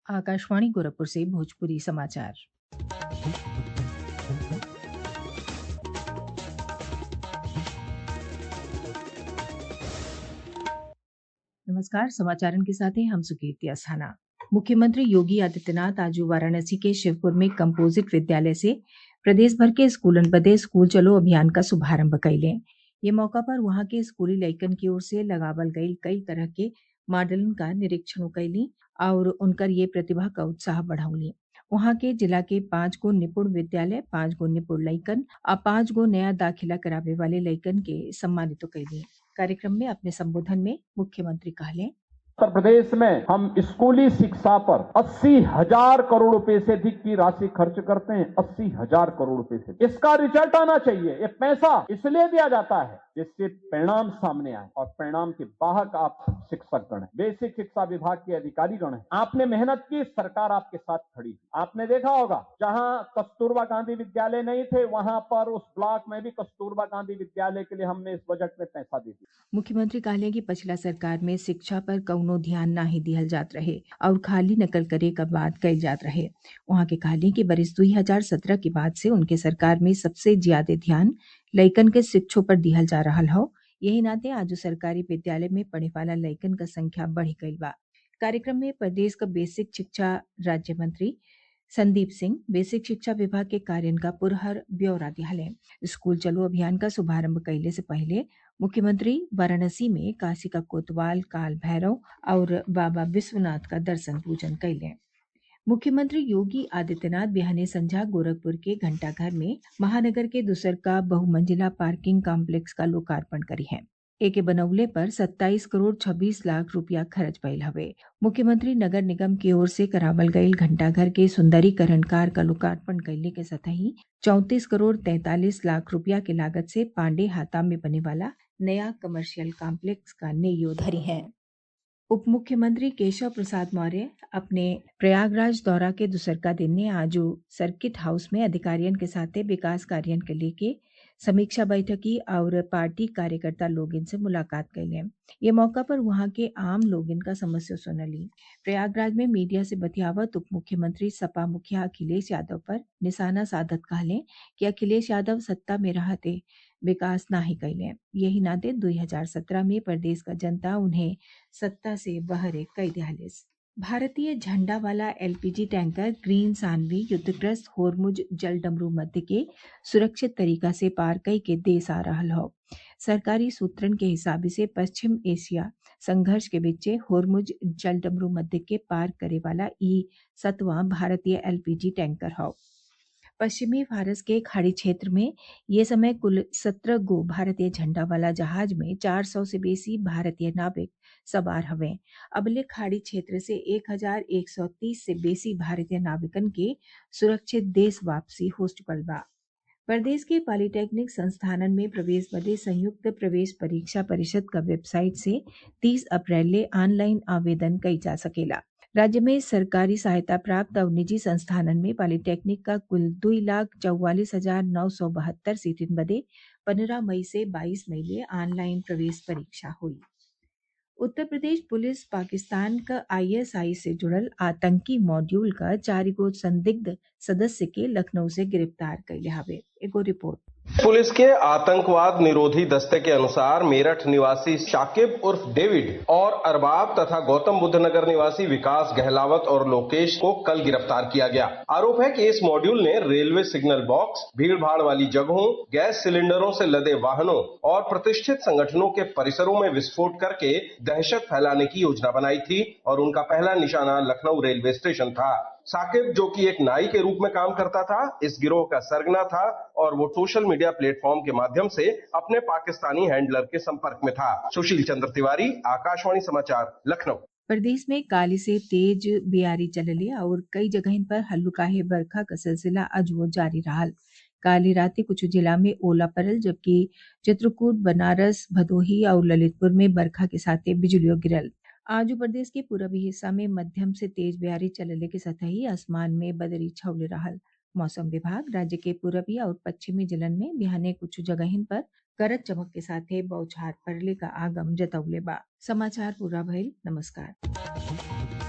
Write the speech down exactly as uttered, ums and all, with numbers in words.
आकाशवाणी गोरखपुर से भोजपुरी समाचार। नमस्कार, समाचारन के साथ हैं हम सुकीर्ति अस्थाना। मुख्यमंत्री योगी आदित्यनाथ आज वाराणसी के शिवपुर में कंपोजिट विद्यालय से प्रदेश भर के स्कूलन बदे स्कूल चलो अभियान का शुभारंभ कइले। ये मौका पर वहां के स्कूली लइकन की ओर से लगावल गईल कई तरह के मॉडलन का निरीक्षण कैली और उनकर ये प्रतिभा का उत्साह बढ़ाउली। वहां के जिला के पांच गो निपुण विद्यालय, पांच गो निपुण लइकन और पांच गो नया दाखिला करावे वाले लइकन के सम्मानित कैली। कार्यक्रम में अपने संबोधन में मुख्यमंत्री कहले, उत्तर प्रदेश में हम स्कूली शिक्षा पर अस्सी हजार करोड़ रुपए से अधिक की राशि खर्च करते हैं। अस्सी हजार करोड़ रुपए से इसका रिजल्ट आना चाहिए। ये पैसा इसलिए दिया जाता है जिससे परिणाम सामने आए और परिणाम के वाहक आप शिक्षक गण हैं, बेसिक शिक्षा विभाग के अधिकारी गण हैं। आपने मेहनत की, सरकार आपके साथ खड़ी। आपने देखा होगा जहां कस्तूरबा गांधी विद्यालय नहीं थे वहां पर उस ब्लॉक में भी कस्तूरबा गांधी विद्यालय के लिए हमने इस बजट में पैसा दे दिया। मुख्यमंत्री कहले कि पिछला सरकार में शिक्षा पर कौनो ध्यान नाही दिहल जात रहे और खाली नकल करे का बात कइल जात रहे। वहां के कहले कि बरिस दो हज़ार सत्रह के बाद से उनके सरकार में सबसे ज्यादा ध्यान लइकन के शिक्षो पर दिहल जा रहल हो। यही नाते आज सरकारी विद्यालय में पढ़े वाला लइकन का संख्या बढ़ी गईल बा। कार्यक्रम में प्रदेश का बेसिक शिक्षा राज्य मंत्री संदीप सिंह बेसिक शिक्षा विभाग के कार्य का पुरहर ब्यौरा दिहले। स्कूल चलो अभियान का शुभारंभ कैले से पहले मुख्यमंत्री वाराणसी में काशी का कोतवाल, काल भैरव और बाबा विश्वनाथ का दर्शन पूजन कैले। मुख्यमंत्री योगी आदित्यनाथ बिहाने संझा गोरखपुर के घंटाघर में महानगर के दूसर का बहुमंजिला पार्किंग कॉम्प्लेक्स का लोकार्पण करी है। एके बनौले पर सत्ताईस करोड़ छब्बीस लाख रुपया खर्च भइल हवे। मुख्यमंत्री नगर निगम की ओर से करावल गईल घंटाघर के सुंदरीकरण कार्य का लोकार्पण कैले के सतही चौंतीस करोड़ तैंतालीस लाख रुपया की लागत से पांडे हाता में बने वाला नया कमर्शियल कॉम्प्लेक्स का नींव धरी है। उप मुख्यमंत्री केशव प्रसाद मौर्य अपने प्रयागराज दौरा के दूसरका दिन ने आज सर्किट हाउस में अधिकारियों के साथ विकास कार्यों के लेके समीक्षा बैठक की और पार्टी कार्यकर्ता लोग इनसे मुलाकात कैले। ये मौका पर वहां के आम लोग इनका समस्या सुनली। प्रयागराज में मीडिया से बतियावत उप मुख्यमंत्री सपा मुखिया अखिलेश यादव पर निशाना साधत कहले कि अखिलेश यादव सत्ता में रहते विकास नाही कैले। यही नाते दो हज़ार सत्रह में प्रदेश का जनता उन्हें सत्ता से बहरे कई दियालिस। भारतीय झंडा वाला एलपीजी टैंकर ग्रीन सानवी युद्धग्रस्त होर्मुज जलडमरू मध्य के सुरक्षित तरीका से पार कई के देश आ रहा हो। सरकारी सूत्रन के हिसाब से पश्चिम एशिया संघर्ष के बीच होर्मुज जलडमरू मध्य के पार करे वाला ई सतवां भारतीय एलपीजी टैंकर हो। पश्चिमी फारस के खाड़ी क्षेत्र में ये समय कुल सत्रह गो भारतीय झंडा वाला जहाज में चार सौ से बेसी भारतीय नाविक सवार हवे। अबले खाड़ी क्षेत्र से एक हज़ार एक सौ तीस से बेसी भारतीय नाविकन के सुरक्षित देश वापसी हो चुकल बा। प्रदेश के पॉलिटेक्निक संस्थानन में प्रवेश बदे संयुक्त प्रवेश परीक्षा परिषद का वेबसाइट से तीस अप्रैल ले ऑनलाइन आवेदन कई जा सकेला। राज्य में सरकारी सहायता प्राप्त और निजी संस्थानन में पॉलिटेक्निक का कुल दो लाख चौवालीस हजार नौ सौ बहत्तर सीटिन बदे पंद्रह मई से बाईस मई ले ऑनलाइन प्रवेश परीक्षा हुई। उत्तर प्रदेश पुलिस पाकिस्तान का आईएसआई से जुड़ल आतंकी मॉड्यूल का चार गो संदिग्ध सदस्य के लखनऊ से गिरफ्तार कैले हवे। एगो रिपोर्ट। पुलिस के आतंकवाद निरोधी दस्ते के अनुसार मेरठ निवासी शाकिब उर्फ डेविड और अरबाब तथा गौतम बुद्ध नगर निवासी विकास गहलावत और लोकेश को कल गिरफ्तार किया गया। आरोप है कि इस मॉड्यूल ने रेलवे सिग्नल बॉक्स, भीड़ भाड़ वाली जगहों, गैस सिलेंडरों से लदे वाहनों और प्रतिष्ठित संगठनों के परिसरों में विस्फोट करके दहशत फैलाने की योजना बनाई थी और उनका पहला निशाना लखनऊ रेलवे स्टेशन था। साकिब, जो कि एक नाई के रूप में काम करता था, इस गिरोह का सरगना था और वो सोशल मीडिया प्लेटफॉर्म के माध्यम से अपने पाकिस्तानी हैंडलर के संपर्क में था। सुशील चंद्र तिवारी, आकाशवाणी समाचार, लखनऊ। प्रदेश में काली से तेज बियारी चलले और कई जगह पर हल्लुकाहे बरखा का सिलसिला अजो जारी रहा। काली रात कुछ जिला में ओला पड़ल, जबकि चित्रकूट, बनारस, भदोही और ललितपुर में बरखा के साथ बिजलियों गिरल। आज प्रदेश के पूर्वी हिस्सा में मध्यम से तेज बिहारी चलने के सतही आसमान में बदरी छौले रहल। मौसम विभाग राज्य के पूर्वी और पश्चिमी जिलन में बिहाने कुछ जगहिन पर गरज चमक के साथ बौछार पड़ले का आगम जतौले बा। समाचार पूरा भइल। नमस्कार।